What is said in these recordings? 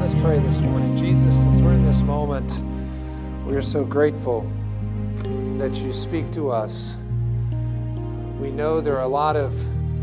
Let's pray this morning. Jesus, as we're in this moment, we are so grateful that you speak to us. We know there are a lot of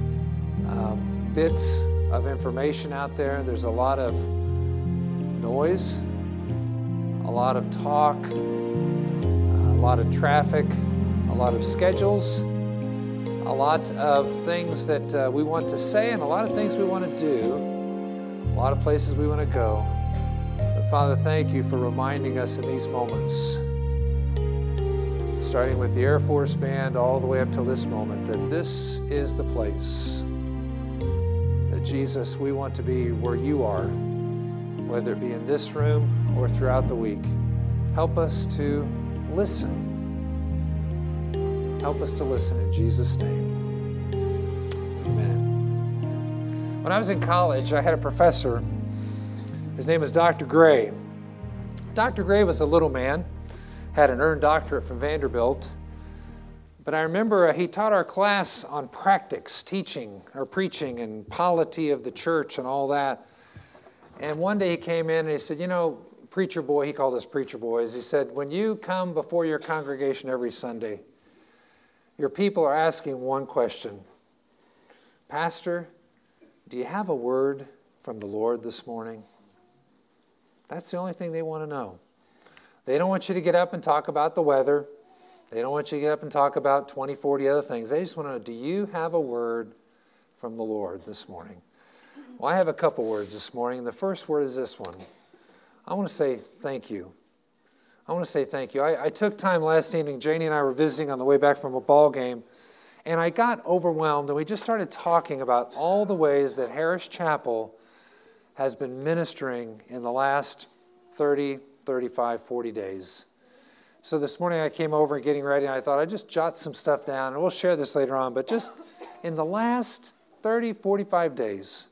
bits of information out there. There's a lot of noise, a lot of talk, a lot of traffic, a lot of schedules, a lot of things that we want to say and a lot of things we want to do, a lot of places we want to go. But Father, thank you for reminding us in these moments, starting with the Air Force Band all the way up till this moment, that this is the place that Jesus, we want to be where you are, whether it be in this room or throughout the week. Help us to listen. Help us to listen in Jesus' name. Amen. When I was in college, I had a professor. His name was Dr. Gray. Dr. Gray was a little man, had an earned doctorate from Vanderbilt. But I remember he taught our class on practice, teaching or preaching and polity of the church and all that. And one day he came in and he said, preacher boy, he called us preacher boys. He said, when you come before your congregation every Sunday, your people are asking one question. Pastor, do you have a word from the Lord this morning? That's the only thing they want to know. They don't want you to get up and talk about the weather. They don't want you to get up and talk about 20, 40 other things. They just want to know, do you have a word from the Lord this morning? Well, I have a couple words this morning. The first word is this one. I want to say thank you. I want to say thank you. I took time last evening. Janie and I were visiting on the way back from a ball game, and I got overwhelmed, and we just started talking about all the ways that Harris Chapel has been ministering in the last 30, 35, 40 days. So this morning I came over and getting ready, and I thought I'd just jot some stuff down, and we'll share this later on, but just in the last 30, 45 days,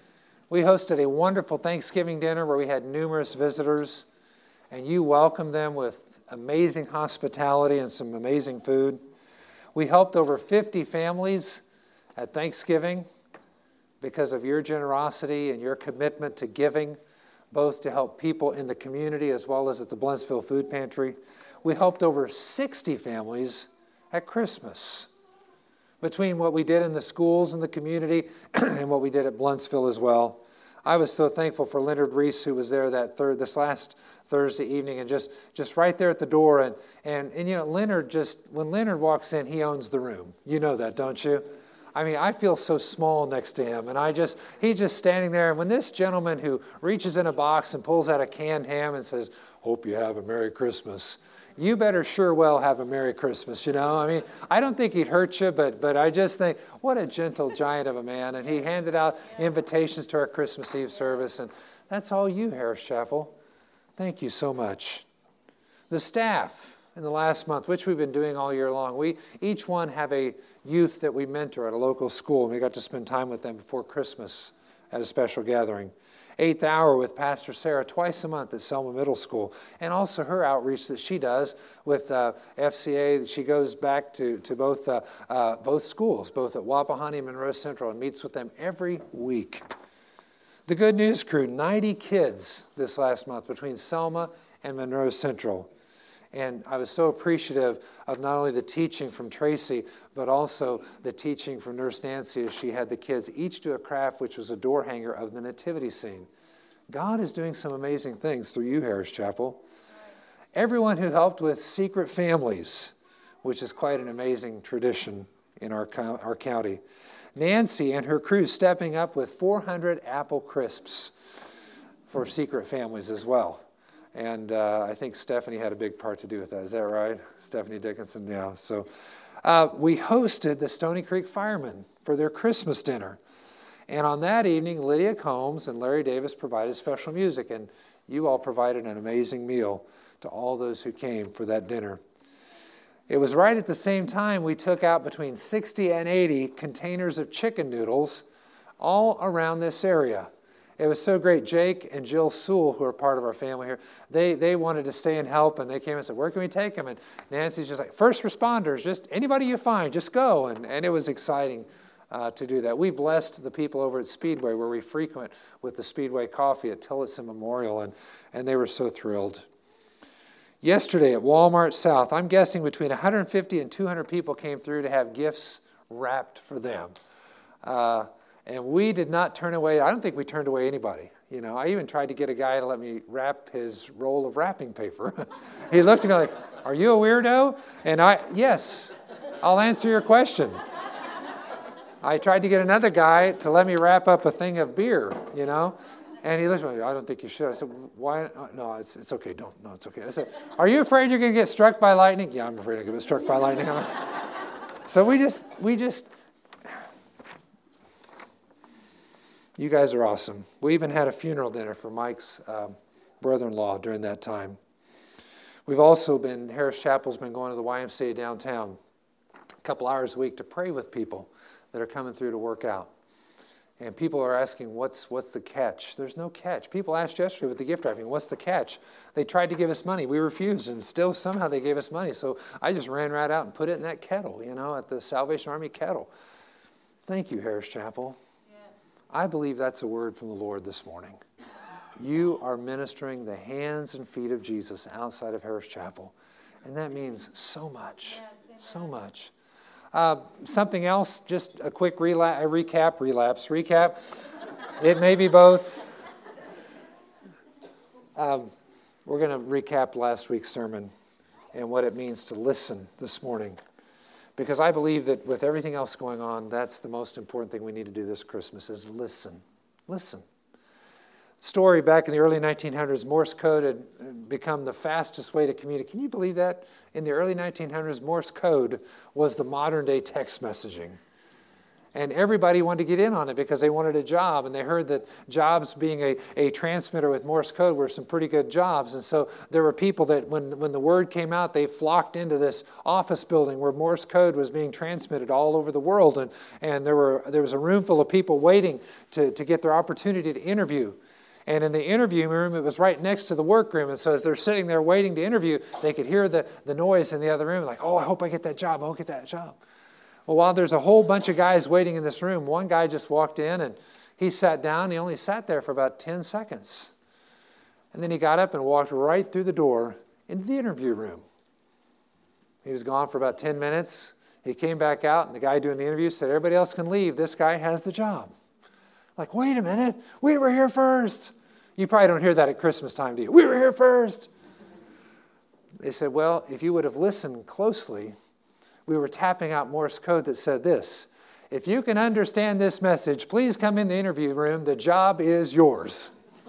we hosted a wonderful Thanksgiving dinner where we had numerous visitors, and you welcomed them with amazing hospitality and some amazing food. We helped over 50 families at Thanksgiving because of your generosity and your commitment to giving, both to help people in the community as well as at the Blentsville Food Pantry. We helped over 60 families at Christmas, between what we did in the schools and the community and what we did at Blentsville as well. I was so thankful for Leonard Reese, who was there this last Thursday evening, and just right there at the door. And Leonard when Leonard walks in, he owns the room. You know that, don't you? I mean, I feel so small next to him, and he's just standing there. And when this gentleman who reaches in a box and pulls out a canned ham and says, "Hope you have a Merry Christmas," you better sure well have a Merry Christmas, I mean, I don't think he'd hurt you, but I just think, what a gentle giant of a man. And he handed out invitations to our Christmas Eve service, and that's all you, Harris Chapel. Thank you so much. The staff in the last month, which we've been doing all year long, we each one have a youth that we mentor at a local school, and we got to spend time with them before Christmas at a special gathering. 8th Hour with Pastor Sarah twice a month at Selma Middle School, and also her outreach that she does with FCA. She goes back to both schools, both at Wapahani and Monroe Central, and meets with them every week. The Good News Crew, 90 kids this last month between Selma and Monroe Central. And I was so appreciative of not only the teaching from Tracy, but also the teaching from Nurse Nancy as she had the kids each do a craft, which was a door hanger of the nativity scene. God is doing some amazing things through you, Harris Chapel. Everyone who helped with Secret Families, which is quite an amazing tradition in our county. Nancy and her crew stepping up with 400 apple crisps for Secret Families as well. And I think Stephanie had a big part to do with that. Is that right? Stephanie Dickinson, yeah. So we hosted the Stony Creek Firemen for their Christmas dinner. And on that evening, Lydia Combs and Larry Davis provided special music. And you all provided an amazing meal to all those who came for that dinner. It was right at the same time we took out between 60 and 80 containers of chicken noodles all around this area. It was so great. Jake and Jill Sewell, who are part of our family here, they wanted to stay and help, and they came and said, where can we take them? And Nancy's just like, first responders, just anybody you find, just go. And it was exciting to do that. We blessed the people over at Speedway, where we frequent with the Speedway Coffee at Tillotson Memorial, and they were so thrilled. Yesterday at Walmart South, I'm guessing between 150 and 200 people came through to have gifts wrapped for them. And we did not turn away, I don't think we turned away anybody. You know, I even tried to get a guy to let me wrap his roll of wrapping paper. He looked at me like, "Are you a weirdo?" And yes, I'll answer your question. I tried to get another guy to let me wrap up a thing of beer, you know. And he looked at me, "I don't think you should." I said, "Why? No, it's okay. Don't. No, it's okay." I said, "Are you afraid you're going to get struck by lightning?" "Yeah, I'm afraid I'm going to get struck by lightning." So we just, you guys are awesome. We even had a funeral dinner for Mike's brother-in-law during that time. We've also Harris Chapel's been going to the YMCA downtown a couple hours a week to pray with people that are coming through to work out. And people are asking, what's the catch? There's no catch. People asked yesterday with the gift wrapping, what's the catch? They tried to give us money. We refused, and still somehow they gave us money. So I just ran right out and put it in that kettle, you know, at the Salvation Army kettle. Thank you, Harris Chapel. Yes. I believe that's a word from the Lord this morning. You are ministering the hands and feet of Jesus outside of Harris Chapel. And that means so much, so much. Something else, just a quick recap. It may be both. We're going to recap last week's sermon and what it means to listen this morning. Because I believe that with everything else going on, that's the most important thing we need to do this Christmas is listen. Listen. Story back in the early 1900s, Morse code had become the fastest way to communicate. Can you believe that? In the early 1900s, Morse code was the modern-day text messaging. And everybody wanted to get in on it because they wanted a job, and they heard that jobs being a transmitter with Morse code were some pretty good jobs. And so there were people that when the word came out, they flocked into this office building where Morse code was being transmitted all over the world. And there was a room full of people waiting to get their opportunity to interview. And in the interview room, it was right next to the workroom. And so as they're sitting there waiting to interview, they could hear the noise in the other room, like, "Oh, I hope I get that job. I'll get that job." Well, while there's a whole bunch of guys waiting in this room, one guy just walked in and he sat down. He only sat there for about 10 seconds. And then he got up and walked right through the door into the interview room. He was gone for about 10 minutes. He came back out, and the guy doing the interview said, "Everybody else can leave. This guy has the job." Like, wait a minute, we were here first. You probably don't hear that at Christmas time, do you? We were here first. They said, well, if you would have listened closely, we were tapping out Morse code that said this: "If you can understand this message, please come in the interview room. The job is yours."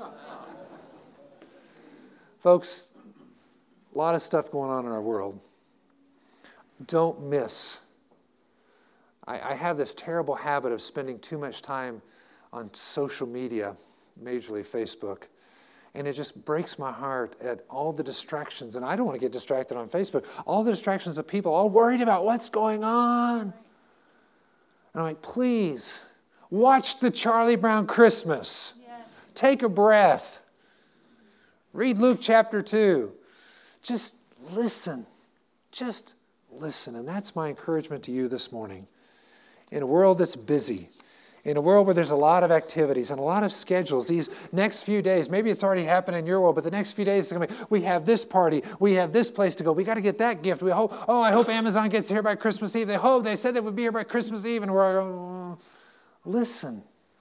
Folks, a lot of stuff going on in our world. Don't miss. I have this terrible habit of spending too much time on social media, majorly Facebook. And it just breaks my heart at all the distractions. And I don't want to get distracted on Facebook. All the distractions of people all worried about what's going on. And I'm like, please, watch the Charlie Brown Christmas. Yes. Take a breath. Read Luke chapter 2. Just listen. Just listen. And that's my encouragement to you this morning. In a world that's busy, in a world where there's a lot of activities and a lot of schedules, these next few days, maybe it's already happened in your world, but the next few days, we have this party, we have this place to go, we got to get that gift. I hope Amazon gets here by Christmas Eve. They said they would be here by Christmas Eve, and we're listen.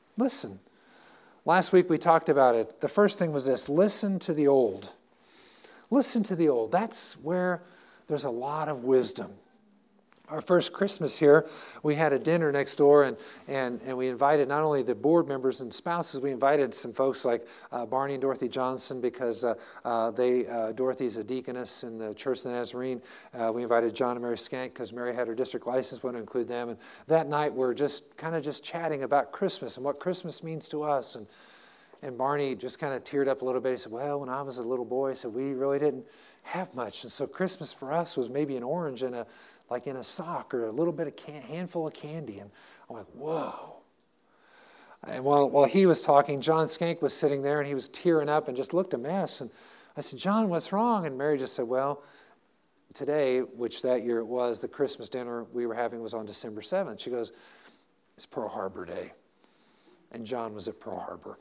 Last week we talked about it. The first thing was this: listen to the old. Listen to the old. That's where there's a lot of wisdom. Our first Christmas here, we had a dinner next door, and we invited not only the board members and spouses, we invited some folks like Barney and Dorothy Johnson, because Dorothy's a deaconess in the Church of the Nazarene. We invited John and Mary Skank because Mary had her district license, wanted to include them. And that night we're just chatting about Christmas and what Christmas means to us. And Barney just kind of teared up a little bit. He said, well, when I was a little boy, he said, we really didn't have much. And so Christmas for us was maybe an orange and in a sock, or a little bit of handful of candy. And I'm like, whoa. And while he was talking, John Skank was sitting there, and he was tearing up and just looked a mess. And I said, John, what's wrong? And Mary just said, well, today, which that year it was, the Christmas dinner we were having was on December 7th. She goes, is Pearl Harbor Day. And John was at Pearl Harbor.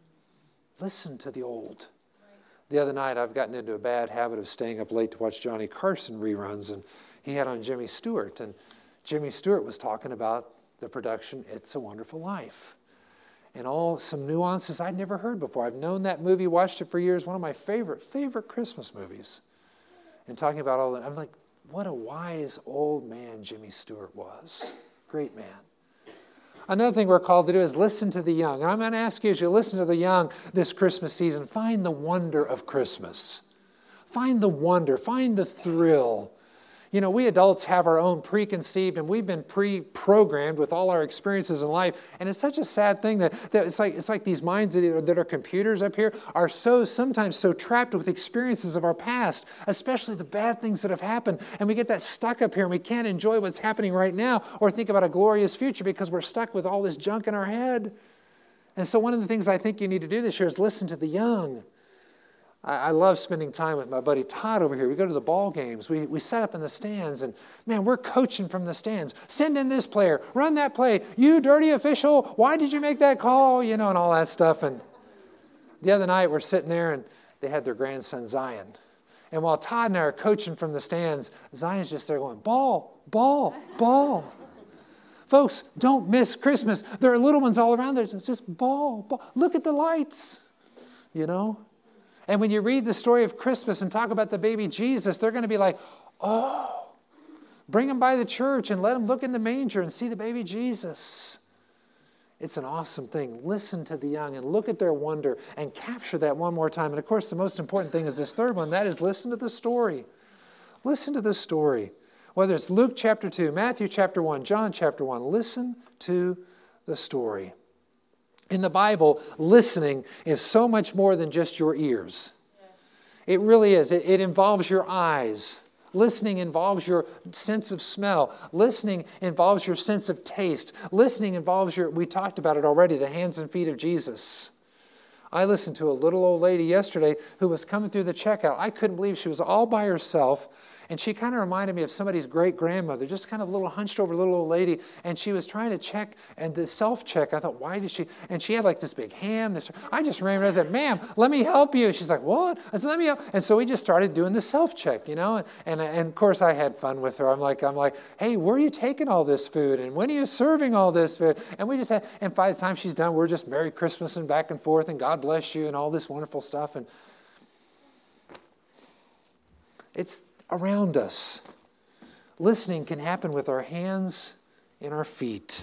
Listen to the old. The other night, I've gotten into a bad habit of staying up late to watch Johnny Carson reruns, and he had on Jimmy Stewart. And Jimmy Stewart was talking about the production It's a Wonderful Life. And some nuances I'd never heard before. I've known that movie, watched it for years, one of my favorite Christmas movies. And talking about all that, I'm like, what a wise old man Jimmy Stewart was. Great man. Another thing we're called to do is listen to the young. And I'm going to ask you, as you listen to the young this Christmas season, find the wonder of Christmas. Find the wonder, find the thrill. You know, we adults have our own preconceived, and we've been pre-programmed with all our experiences in life. And it's such a sad thing that it's like these minds that are computers up here are sometimes so trapped with experiences of our past, especially the bad things that have happened. And we get that stuck up here, and we can't enjoy what's happening right now or think about a glorious future because we're stuck with all this junk in our head. And so one of the things I think you need to do this year is listen to the young. I love spending time with my buddy Todd over here. We go to the ball games. We set up in the stands, and man, we're coaching from the stands. Send in this player. Run that play. You dirty official, why did you make that call? You know, and all that stuff. And the other night, we're sitting there, and they had their grandson, Zion. And while Todd and I are coaching from the stands, Zion's just there going, ball, ball, ball. Folks, don't miss Christmas. There are little ones all around there. It's just ball, ball. Look at the lights, you know. And when you read the story of Christmas and talk about the baby Jesus, they're going to be like, oh, bring them by the church and let them look in the manger and see the baby Jesus. It's an awesome thing. Listen to the young and look at their wonder and capture that one more time. And of course, the most important thing is this third one. That is listen to the story. Listen to the story. Whether it's Luke chapter 2, Matthew chapter 1, John chapter 1, listen to the story. In the Bible, listening is so much more than just your ears. It really is. It involves your eyes. Listening involves your sense of smell. Listening involves your sense of taste. Listening involves we talked about it already, the hands and feet of Jesus. I listened to a little old lady yesterday who was coming through the checkout. I couldn't believe she was all by herself. And she kind of reminded me of somebody's great-grandmother, just kind of a little hunched over little old lady. And she was trying to check, and the self-check, I thought, why did she? And she had like this big ham. I just ran around and said, ma'am, let me help you. She's like, what? I said, let me help. And so we just started doing the self-check, you know. And of course, I had fun with her. I'm like, hey, where are you taking all this food? And when are you serving all this food? And we just had, and by the time she's done, we're just Merry Christmas and back and forth, and God bless you, and all this wonderful stuff. And it's around us. Listening can happen with our hands and our feet.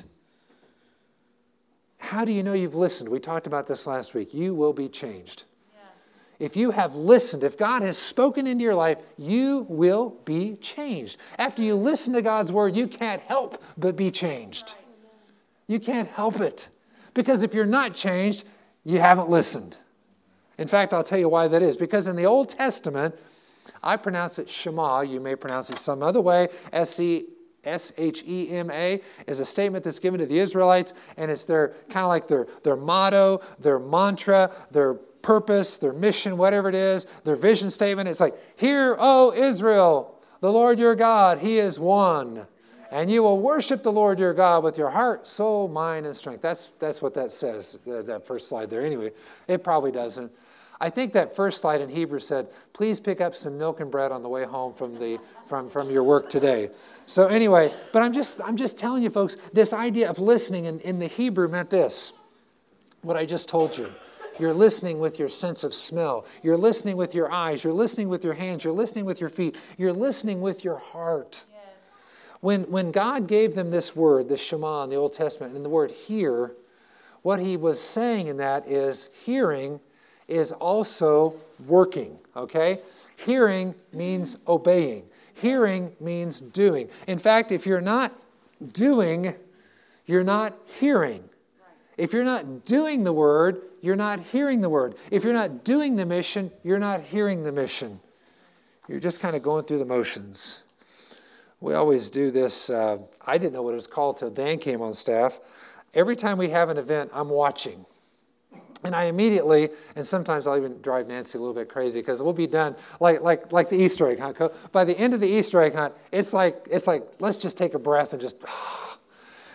How do you know you've listened? We talked about this last week. You will be changed. Yes. If you have listened, if God has spoken into your life, you will be changed. After you listen to God's word, you can't help but be changed. You can't help it. Because if you're not changed, you haven't listened. In fact, I'll tell you why that is. Because in the Old Testament, I pronounce it Shema. You may pronounce it some other way. S-H-E-M-A is a statement that's given to the Israelites, and it's their kind of like their motto, their mantra, their purpose, their mission, whatever it is, their vision statement. It's like, "Hear, O Israel, the Lord your God, He is one. And you will worship the Lord your God with your heart, soul, mind, and strength." That's what that says, that first slide there. Anyway, it probably doesn't. I think that first slide in Hebrew said, "Please pick up some milk and bread on the way home from your work today." So anyway, but I'm just telling you folks, this idea of listening in the Hebrew meant this, what I just told you. You're listening with your sense of smell. You're listening with your eyes. You're listening with your hands. You're listening with your feet. You're listening with your heart. Yes. When God gave them this word, the Shema in the Old Testament, and the word hear, what he was saying in that is hearing is also working, okay? Hearing means obeying. Hearing means doing. In fact, if you're not doing, you're not hearing. If you're not doing the word, you're not hearing the word. If you're not doing the mission, you're not hearing the mission. You're just kind of going through the motions. We always do this. I didn't know what it was called till Dan came on staff. Every time we have an event, I'm watching. And I immediately, and sometimes I'll even drive Nancy a little bit crazy because we'll be done like the Easter egg hunt. By the end of the Easter egg hunt, it's like let's just take a breath and just.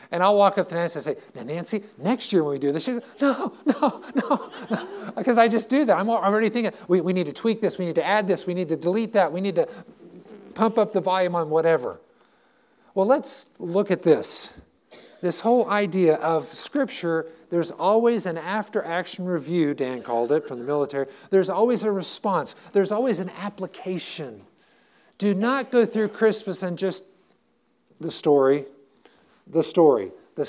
And I'll walk up to Nancy and say, now, Nancy, next year when we do this, she goes, no. Because I just do that. I'm already thinking, we need to tweak this, we need to add this, we need to delete that, we need to pump up the volume on whatever. Well, let's look at this. This whole idea of Scripture, there's always an after-action review, Dan called it, from the military. There's always a response. There's always an application. Do not go through Christmas and just the story. Do the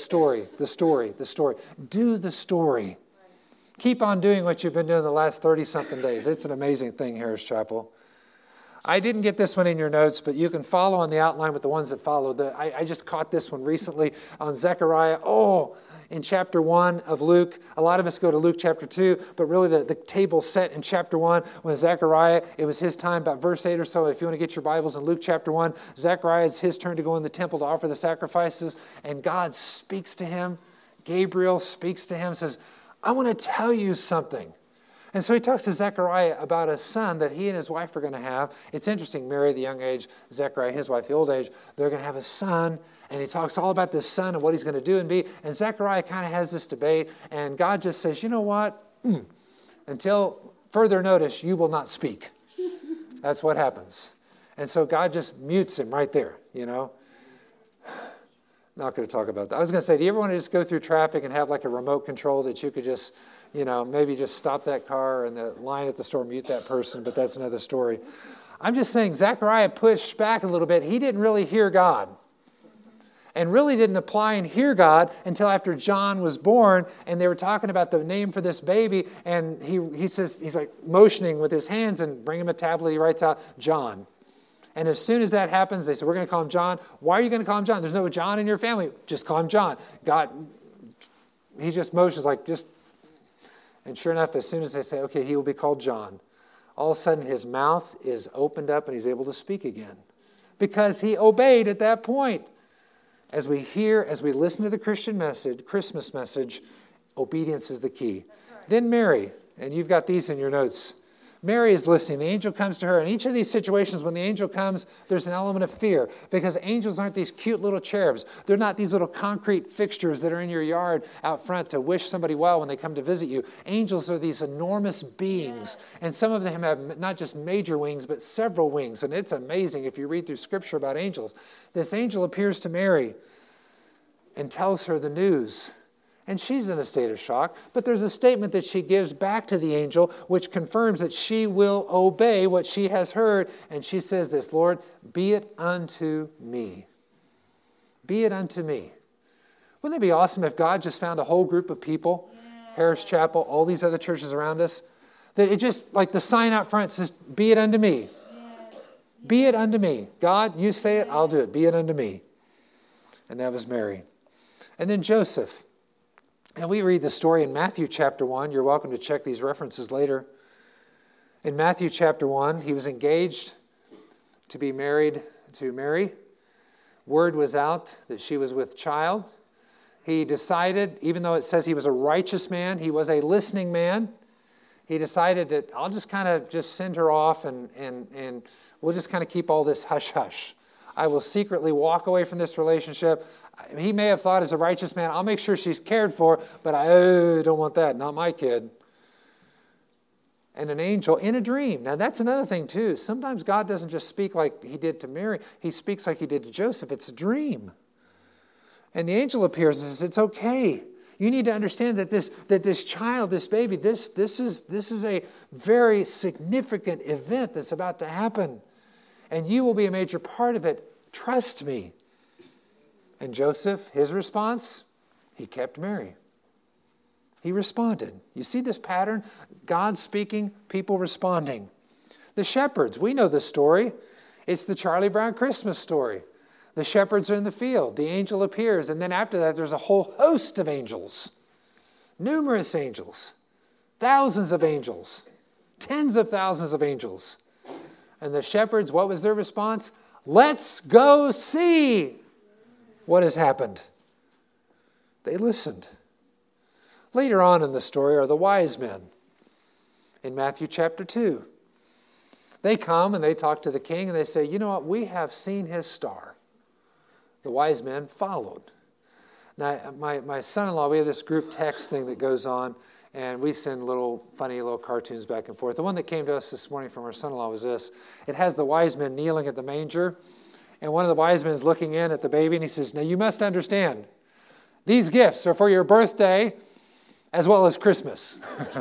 story. Keep on doing what you've been doing the last 30-something days. It's an amazing thing, Harris Chapel. I didn't get this one in your notes, but you can follow on the outline with the ones that follow. I just caught this one recently on Zechariah. In chapter 1 of Luke. A lot of us go to Luke chapter 2, but really the table's set in chapter 1 when Zechariah, it was his time, about verse 8 or so. If you want to get your Bibles in Luke chapter 1, Zechariah, it's his turn to go in the temple to offer the sacrifices, and God speaks to him. Gabriel speaks to him, says, I want to tell you something. And so he talks to Zechariah about a son that he and his wife are going to have. It's interesting, Mary, the young age, Zechariah, his wife, the old age, they're going to have a son. And he talks all about this son and what he's going to do and be. And Zechariah kind of has this debate. And God just says, you know what? Until further notice, you will not speak. That's what happens. And so God just mutes him right there, you know. Not going to talk about that. I was going to say, do you ever want to just go through traffic and have like a remote control that you could just, maybe just stop that car and the line at the store, mute that person, but that's another story. I'm just saying Zechariah pushed back a little bit. He didn't really hear God and really didn't apply and hear God until after John was born, and they were talking about the name for this baby, and he says, he's like motioning with his hands and bring him a tablet. He writes out John. And as soon as that happens, they say, we're going to call him John. Why are you going to call him John? There's no John in your family. Just call him John. God, he just motions like just, and sure enough, as soon as they say, okay, he will be called John, all of a sudden his mouth is opened up and he's able to speak again. Because he obeyed at that point. As we listen to the Christmas message, obedience is the key. Right. Then Mary, and you've got these in your notes. Mary is listening. The angel comes to her. In each of these situations, when the angel comes, there's an element of fear because angels aren't these cute little cherubs. They're not these little concrete fixtures that are in your yard out front to wish somebody well when they come to visit you. Angels are these enormous beings, and some of them have not just major wings, but several wings, and it's amazing if you read through Scripture about angels. This angel appears to Mary and tells her the news. And she's in a state of shock. But there's a statement that she gives back to the angel, which confirms that she will obey what she has heard. And she says this, Lord, be it unto me. Be it unto me. Wouldn't it be awesome if God just found a whole group of people, Harris Chapel, all these other churches around us, that it just, like the sign out front says, be it unto me. Be it unto me. God, you say it, I'll do it. Be it unto me. And that was Mary. And then Joseph. And we read the story in Matthew chapter 1. You're welcome to check these references later. In Matthew chapter 1, he was engaged to be married to Mary. Word was out that she was with child. He decided, even though it says he was a righteous man, he was a listening man. He decided that I'll just kind of just send her off and we'll just kind of keep all this hush-hush. I will secretly walk away from this relationship. He may have thought as a righteous man, I'll make sure she's cared for, but I don't want that, not my kid. And an angel in a dream. Now that's another thing too. Sometimes God doesn't just speak like he did to Mary. He speaks like he did to Joseph. It's a dream. And the angel appears and says, it's okay. You need to understand that this child, this baby, this is a very significant event that's about to happen. And you will be a major part of it. Trust me. And Joseph, his response, he kept Mary. He responded. You see this pattern? God speaking, people responding. The shepherds, we know the story. It's the Charlie Brown Christmas story. The shepherds are in the field. The angel appears. And then after that, there's a whole host of angels. Numerous angels. Thousands of angels. Tens of thousands of angels. And the shepherds, what was their response? Let's go see what has happened. They listened. Later on in the story are the wise men in Matthew chapter 2. They come and they talk to the king and they say, you know what, we have seen his star. The wise men followed. Now, my son-in-law, we have this group text thing that goes on, and we send funny little cartoons back and forth. The one that came to us this morning from our son-in-law was this. It has the wise men kneeling at the manger, and one of the wise men is looking in at the baby, and he says, now you must understand, these gifts are for your birthday as well as Christmas.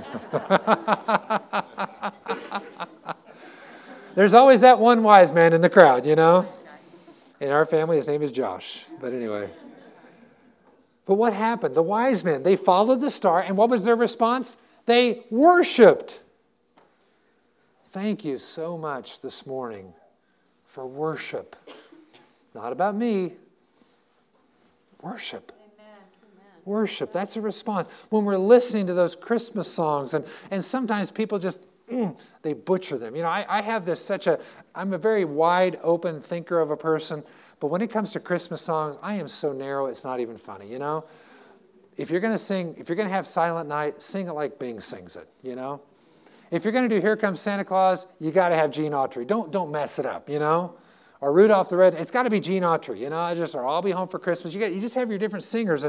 There's always that one wise man in the crowd, you know. In our family, his name is Josh. But anyway. But what happened? The wise men, they followed the star, and what was their response? They worshiped. Thank you so much this morning for worship. Not about me. Worship. Worship, that's a response. When we're listening to those Christmas songs, and sometimes people just, they butcher them. You know, I have I'm a very wide open thinker of a person, but when it comes to Christmas songs, I am so narrow, it's not even funny, you know. If you're going to have Silent Night, sing it like Bing sings it, you know. If you're going to do Here Comes Santa Claus, you got to have Gene Autry. Don't mess it up, you know. Or Rudolph the Red, it's got to be Gene Autry, you know. Or I'll Be Home for Christmas. You just have your different singers,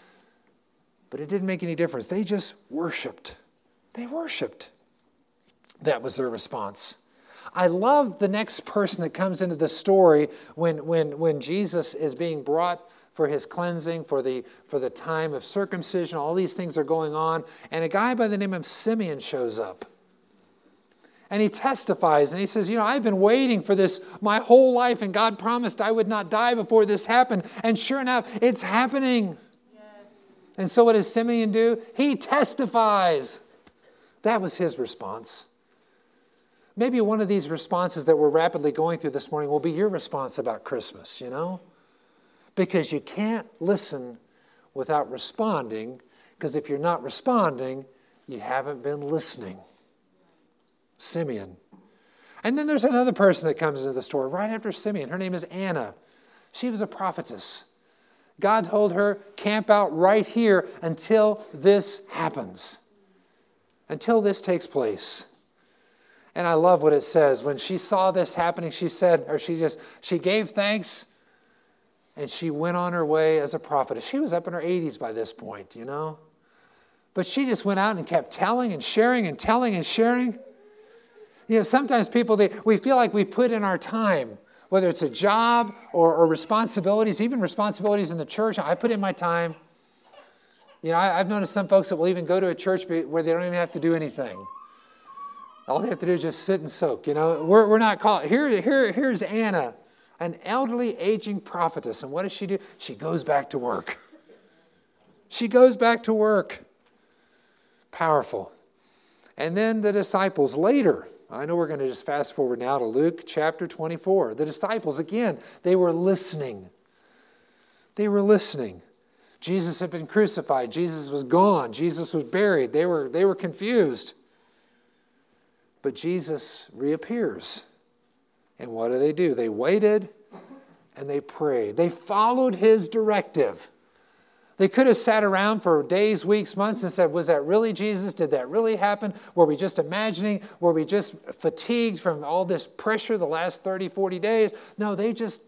but it didn't make any difference. They just worshiped. They worshiped. That was their response. I love the next person that comes into the story when Jesus is being brought for his cleansing, for the time of circumcision. All these things are going on. And a guy by the name of Simeon shows up. And he testifies, and he says, you know, I've been waiting for this my whole life, and God promised I would not die before this happened. And sure enough, it's happening. And so what does Simeon do? He testifies. That was his response. Maybe one of these responses that we're rapidly going through this morning will be your response about Christmas, you know? Because you can't listen without responding, because if you're not responding, you haven't been listening. Simeon. And then there's another person that comes into the story right after Simeon. Her name is Anna. She was a prophetess. God told her, camp out right here until this happens. Until this takes place. And I love what it says. When she saw this happening, she gave thanks and she went on her way as a prophetess. She was up in her 80s by this point, you know. But she just went out and kept telling and sharing and telling and sharing. You know, sometimes we feel like we've put in our time, whether it's a job or responsibilities, even responsibilities in the church. I put in my time. You know, I've noticed some folks that will even go to a church where they don't even have to do anything. All they have to do is just sit and soak. You know, we're not called. Here's Anna, an elderly, aging prophetess. And what does she do? She goes back to work. She goes back to work. Powerful. And then the disciples later. I know we're going to just fast forward now to Luke chapter 24. The disciples, again, they were listening. They were listening. Jesus had been crucified. Jesus was gone. Jesus was buried. They were confused. But Jesus reappears. And what do? They waited and they prayed. They followed his directive. They could have sat around for days, weeks, months and said, was that really Jesus? Did that really happen? Were we just imagining? Were we just fatigued from all this pressure the last 30, 40 days? No, they just...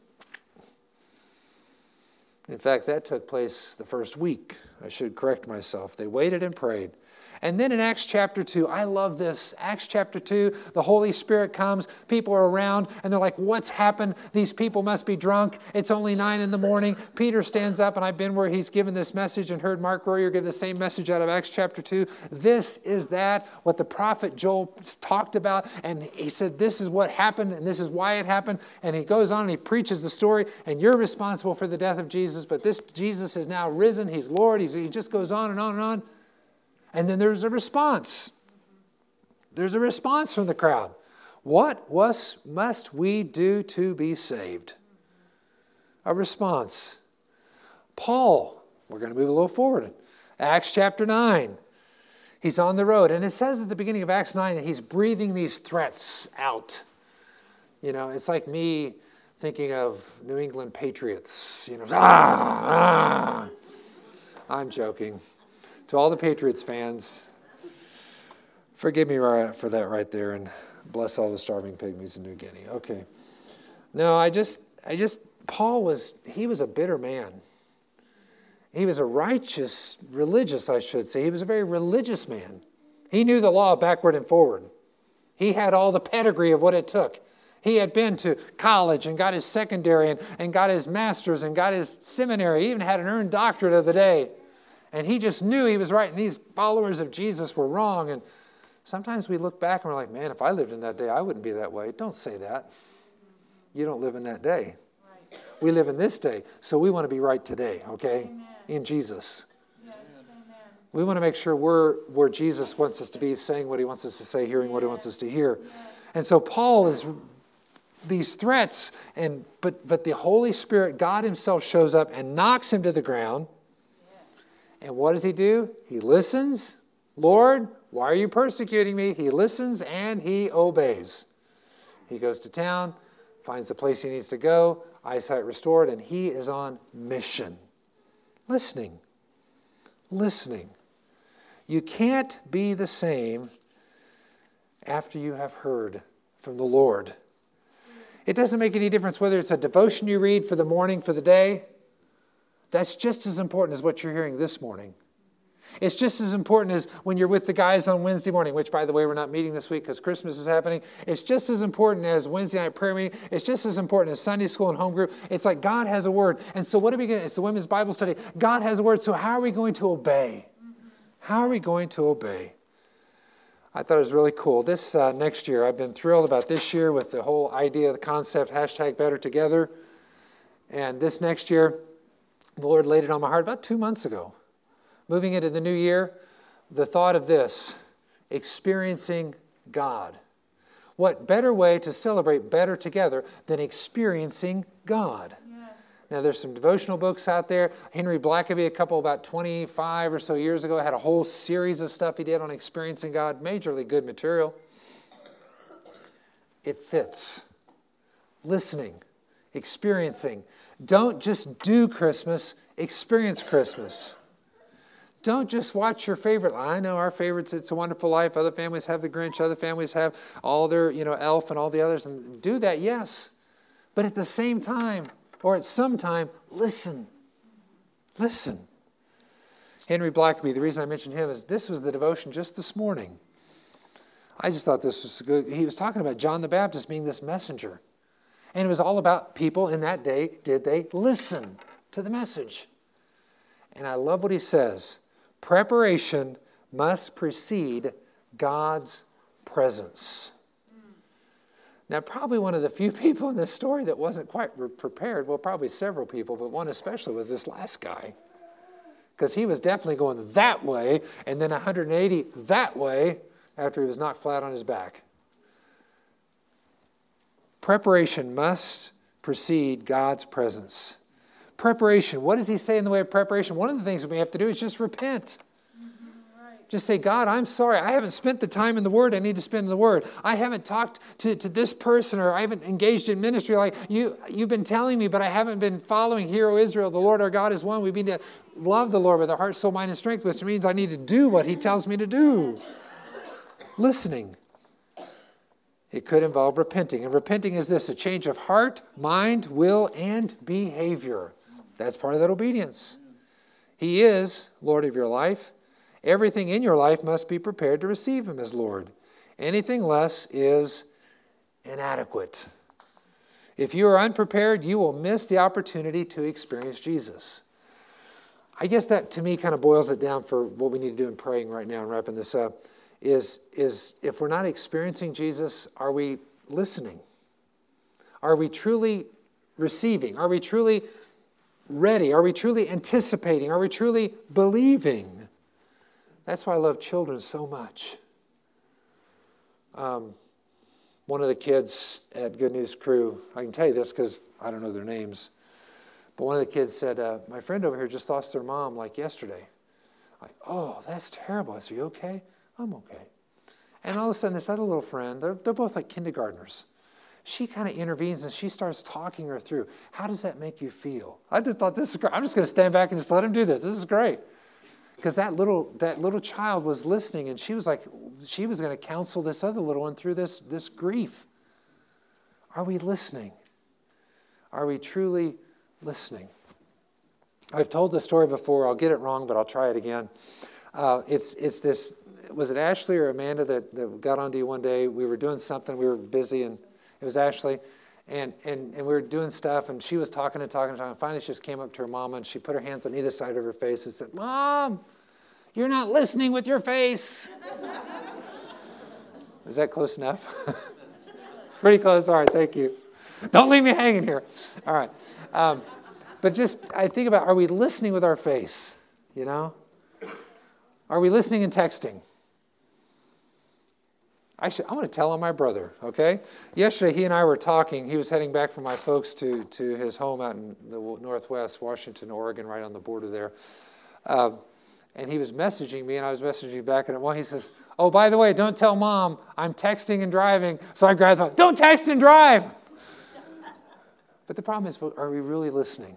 In fact, that took place the first week. I should correct myself. They waited and prayed. And then in Acts chapter 2, I love this. Acts chapter 2, the Holy Spirit comes. People are around, and they're like, what's happened? These people must be drunk. It's only 9 a.m. Peter stands up, and I've been where he's given this message and heard Mark Royer give the same message out of Acts chapter 2. This is that, what the prophet Joel talked about. And he said, this is what happened, and this is why it happened. And he goes on, and he preaches the story, and you're responsible for the death of Jesus, but this Jesus is now risen. He's Lord. He just goes on and on and on. And then there's a response. There's a response from the crowd. What must we do to be saved? A response. Paul, we're going to move a little forward. Acts chapter 9. He's on the road. And it says at the beginning of Acts 9 that he's breathing these threats out. You know, it's like me thinking of New England Patriots. You know, I'm joking. To all the Patriots fans, forgive me for that right there, and bless all the starving pygmies in New Guinea. Okay. No, Paul was a bitter man. He was a religious, I should say. He was a very religious man. He knew the law backward and forward. He had all the pedigree of what it took. He had been to college and got his secondary and got his master's and got his seminary. He even had an earned doctorate of the day. And he just knew he was right. And these followers of Jesus were wrong. And sometimes we look back and we're like, man, if I lived in that day, I wouldn't be that way. Don't say that. You don't live in that day. Right. We live in this day. So we want to be right today, okay? Amen. In Jesus. Yes. Amen. We want to make sure we're where Jesus wants us to be, saying what he wants us to say, hearing what he wants us to hear. Yes. And so Paul is these threats, but the Holy Spirit, God himself, shows up and knocks him to the ground. And what does he do? He listens. Lord, why are you persecuting me? He listens and he obeys. He goes to town, finds the place he needs to go, eyesight restored, and he is on mission. Listening. Listening. You can't be the same after you have heard from the Lord. It doesn't make any difference whether it's a devotion you read for the morning, for the day. That's just as important as what you're hearing this morning. It's just as important as when you're with the guys on Wednesday morning, which, by the way, we're not meeting this week because Christmas is happening. It's just as important as Wednesday night prayer meeting. It's just as important as Sunday school and home group. It's like God has a word. And so what are we going to, it's the women's Bible study. God has a word. So how are we going to obey? How are we going to obey? I thought it was really cool. This next year, I've been thrilled about this year with the whole idea, the concept, #BetterTogether. And this next year, the Lord laid it on my heart about 2 months ago. Moving into the new year, the thought of this, experiencing God. What better way to celebrate better together than experiencing God? Yes. Now, there's some devotional books out there. Henry Blackaby, about 25 or so years ago, had a whole series of stuff he did on experiencing God. Majorly good material. It fits. Listening, experiencing. Don't just do Christmas, experience Christmas. Don't just watch your favorite. I know our favorites, It's a Wonderful Life. Other families have The Grinch. Other families have all their, Elf and all the others. And do that, yes. But at the same time, or at some time, listen. Listen. Henry Blackaby, the reason I mentioned him is this was the devotion just this morning. I just thought this was good. He was talking about John the Baptist being this messenger. And it was all about people in that day, did they listen to the message? And I love what he says. Preparation must precede God's presence. Now, probably one of the few people in this story that wasn't quite prepared, well, probably several people, but one especially was this last guy. Because he was definitely going that way, and then 180 that way after he was knocked flat on his back. Preparation must precede God's presence. Preparation. What does he say in the way of preparation? One of the things that we have to do is just repent. Right. Just say, God, I'm sorry. I haven't spent the time in the Word I need to spend in the Word. I haven't talked to this person, or I haven't engaged in ministry like you've been telling me, but I haven't been following. Hear, O Israel, the Lord our God is one. We need to love the Lord with our heart, soul, mind, and strength, which means I need to do what he tells me to do. Listening. It could involve repenting. And repenting is this, a change of heart, mind, will, and behavior. That's part of that obedience. He is Lord of your life. Everything in your life must be prepared to receive him as Lord. Anything less is inadequate. If you are unprepared, you will miss the opportunity to experience Jesus. I guess that, to me, kind of boils it down for what we need to do in praying right now and wrapping this up. Is if we're not experiencing Jesus, are we listening? Are we truly receiving? Are we truly ready? Are we truly anticipating? Are we truly believing? That's why I love children so much. One of the kids at Good News Crew, I can tell you this because I don't know their names, but one of the kids said, my friend over here just lost their mom like yesterday. Oh, that's terrible. I said, you okay? I'm okay. And all of a sudden, this other little friend, they're both like kindergartners. She kind of intervenes and she starts talking her through. How does that make you feel? I just thought, this is great. I'm just going to stand back and just let him do this. This is great. Because that little child was listening, and she was going to counsel this other little one through this grief. Are we listening? Are we truly listening? I've told this story before. I'll get it wrong, but I'll try it again. It's this, was it Ashley or Amanda that got onto you one day? We were doing something. We were busy, and it was Ashley. And we were doing stuff, and she was talking and talking and talking. Finally, she just came up to her mama, and she put her hands on either side of her face and said, "Mom, you're not listening with your face." Is that close enough? Pretty close. All right, thank you. Don't leave me hanging here. All right. But just, I think about, are we listening with our face? You know? Are we listening and texting? I want to tell on my brother, okay? Yesterday, he and I were talking. He was heading back from my folks to his home out in the Northwest, Washington, Oregon, right on the border there. And he was messaging me, and I was messaging back. And at one, he says, "Oh, by the way, don't tell Mom I'm texting and driving." So I grabbed the phone. "Don't text and drive." But the problem is, are we really listening?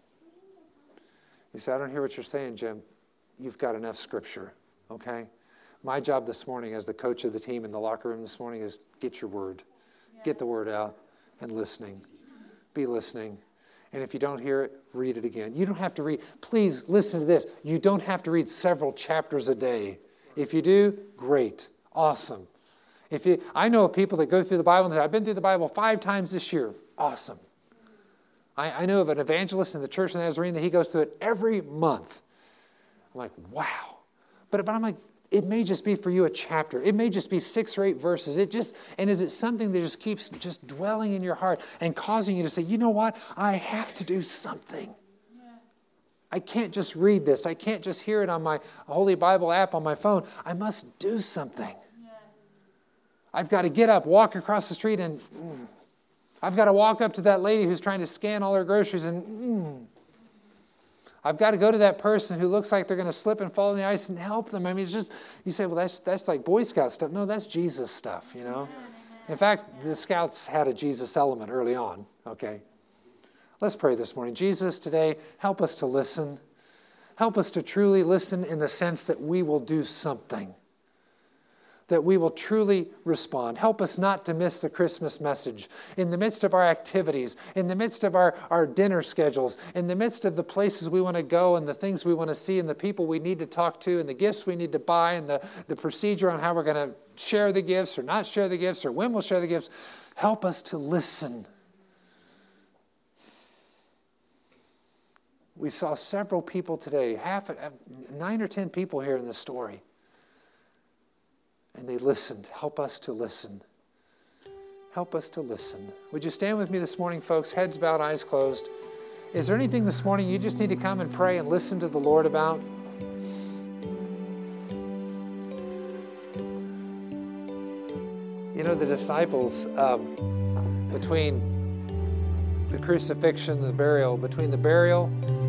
You say, "I don't hear what you're saying, Jim." You've got enough scripture, okay? My job this morning as the coach of the team in the locker room this morning is get your word. Get the word out and listening. Be listening. And if you don't hear it, read it again. You don't have to read. Please listen to this. You don't have to read several chapters a day. If you do, great. Awesome. I know of people that go through the Bible and say, "I've been through the Bible 5 times this year." Awesome. I know of an evangelist in the Church of the Nazarene that he goes through it every month. I'm like, wow. But I'm like, it may just be for you a chapter. It may just be 6 or 8 verses. And is it something that just keeps just dwelling in your heart and causing you to say, "You know what? I have to do something. Yes. I can't just read this. I can't just hear it on my Holy Bible app on my phone. I must do something. Yes. I've got to get up, walk across the street, and I've got to walk up to that lady who's trying to scan all her groceries, and I've got to go to that person who looks like they're going to slip and fall in the ice and help them." I mean, it's just, you say, "Well, that's like Boy Scout stuff." No, that's Jesus stuff, you know. In fact, the Scouts had a Jesus element early on, okay? Let's pray this morning. Jesus, today, help us to listen. Help us to truly listen in the sense that we will do something, that we will truly respond. Help us not to miss the Christmas message. In the midst of our activities, in the midst of our dinner schedules, in the midst of the places we want to go and the things we want to see and the people we need to talk to and the gifts we need to buy and the procedure on how we're going to share the gifts or not share the gifts or when we'll share the gifts, help us to listen. We saw several people today, 9 or 10 people here in the story. And they listened. Help us to listen. Help us to listen. Would you stand with me this morning, folks? Heads bowed, eyes closed. Is there anything this morning you just need to come and pray and listen to the Lord about? You know, the disciples, between the crucifixion and the burial, between the burial,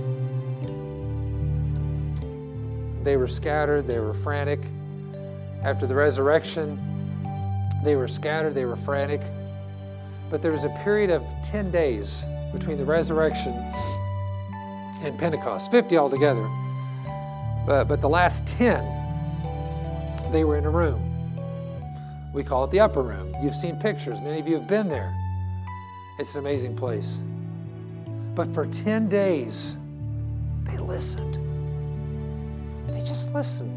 they were scattered, they were frantic. After the resurrection, they were scattered, they were frantic. But there was a period of 10 days between the resurrection and Pentecost, 50 altogether. But the last 10, they were in a room. We call it the upper room. You've seen pictures. Many of you have been there. It's an amazing place. But for 10 days, they listened. They just listened.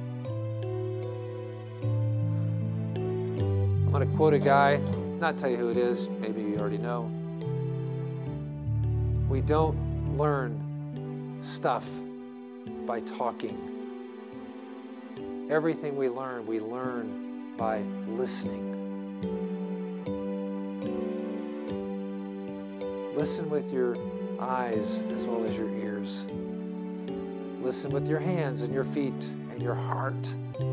I'm going to quote a guy, not tell you who it is, maybe you already know. We don't learn stuff by talking. Everything we learn by listening. Listen with your eyes as well as your ears. Listen with your hands and your feet and your heart.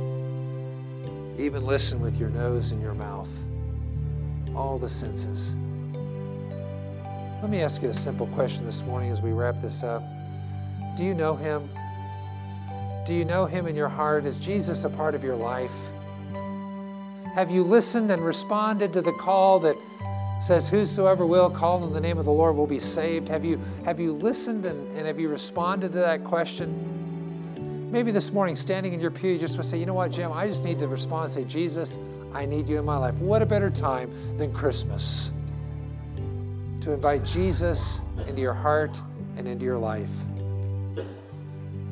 Even listen with your nose and your mouth. All the senses. Let me ask you a simple question this morning as we wrap this up. Do you know Him? Do you know Him in your heart? Is Jesus a part of your life? Have you listened and responded to the call that says, "Whosoever will call on the name of the Lord will be saved"? Have you listened and have you responded to that question? Maybe this morning, standing in your pew, you just want to say, "You know what, Jim, I just need to respond and say, Jesus, I need you in my life." What a better time than Christmas to invite Jesus into your heart and into your life.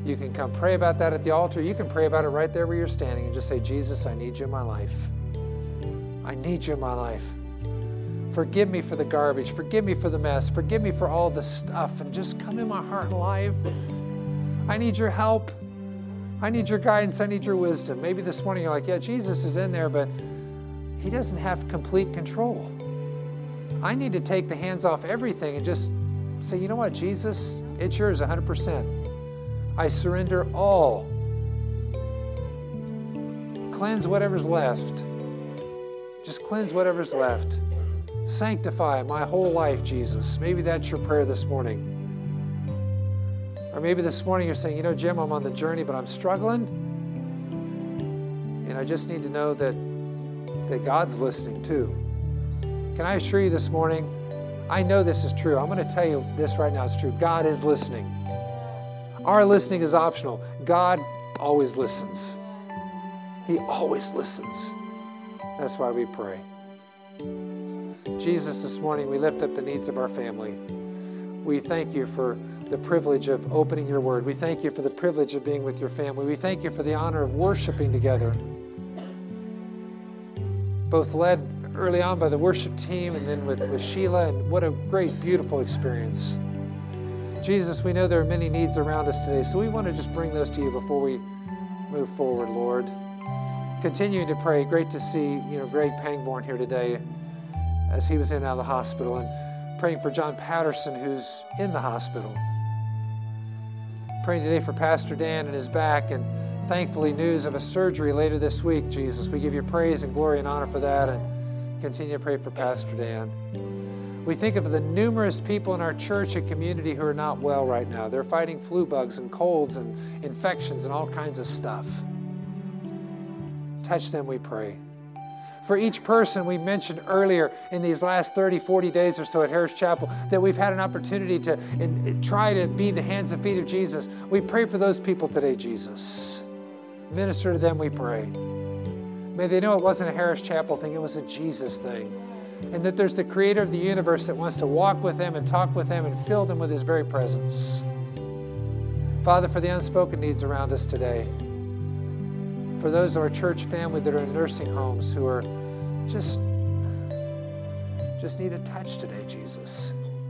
You can come pray about that at the altar. You can pray about it right there where you're standing and just say, Jesus, I need you in my life. I need you in my life. Forgive me for the garbage. Forgive me for the mess. Forgive me for all the stuff, and just come in my heart and life. I need your help. I need your guidance. I need your wisdom. Maybe this morning you're like, yeah, Jesus is in there, but he doesn't have complete control. I need to take the hands off everything and just say, you know what, Jesus, it's yours 100%. I surrender all. Cleanse whatever's left. Just cleanse whatever's left. Sanctify my whole life, Jesus. Maybe that's your prayer this morning. Or maybe this morning you're saying, you know, Jim, I'm on the journey, but I'm struggling. And I just need to know that God's listening too. Can I assure you this morning, I know this is true. I'm going to tell you this right now. It's true. God is listening. Our listening is optional. God always listens. He always listens. That's why we pray. Jesus, this morning we lift up the needs of our family. We thank you for the privilege of opening your word. We thank you for the privilege of being with your family. We thank you for the honor of worshiping together. Both led early on by the worship team and then with Sheila, and what a great, beautiful experience. Jesus, we know there are many needs around us today, so we want to just bring those to you before we move forward, Lord. Continuing to pray. Great to see, Greg Pangborn here today as he was in and out of the hospital, and praying for John Patterson, who's in the hospital. Praying today for Pastor Dan and his back, and thankfully news of a surgery later this week, Jesus. We give you praise and glory and honor for that, and continue to pray for Pastor Dan. We think of the numerous people in our church and community who are not well right now. They're fighting flu bugs and colds and infections and all kinds of stuff. Touch them, we pray. For each person we mentioned earlier in these last 30, 40 days or so at Harris Chapel that we've had an opportunity to try to be the hands and feet of Jesus, we pray for those people today, Jesus. Minister to them, we pray. May they know it wasn't a Harris Chapel thing, it was a Jesus thing. And that there's the creator of the universe that wants to walk with them and talk with them and fill them with his very presence. Father, for the unspoken needs around us today, for those of our church family that are in nursing homes who are just need a touch today, Jesus.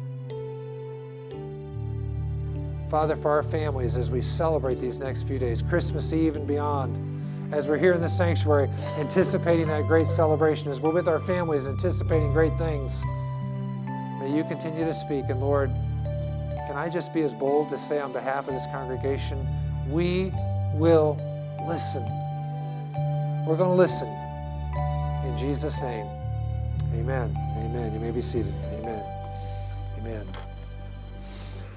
Father, for our families as we celebrate these next few days, Christmas Eve and beyond, as we're here in the sanctuary anticipating that great celebration, as we're with our families anticipating great things, may you continue to speak. And Lord, can I just be as bold to say on behalf of this congregation, we will listen. We're going to listen. In Jesus' name, amen. Amen. You may be seated. Amen. Amen.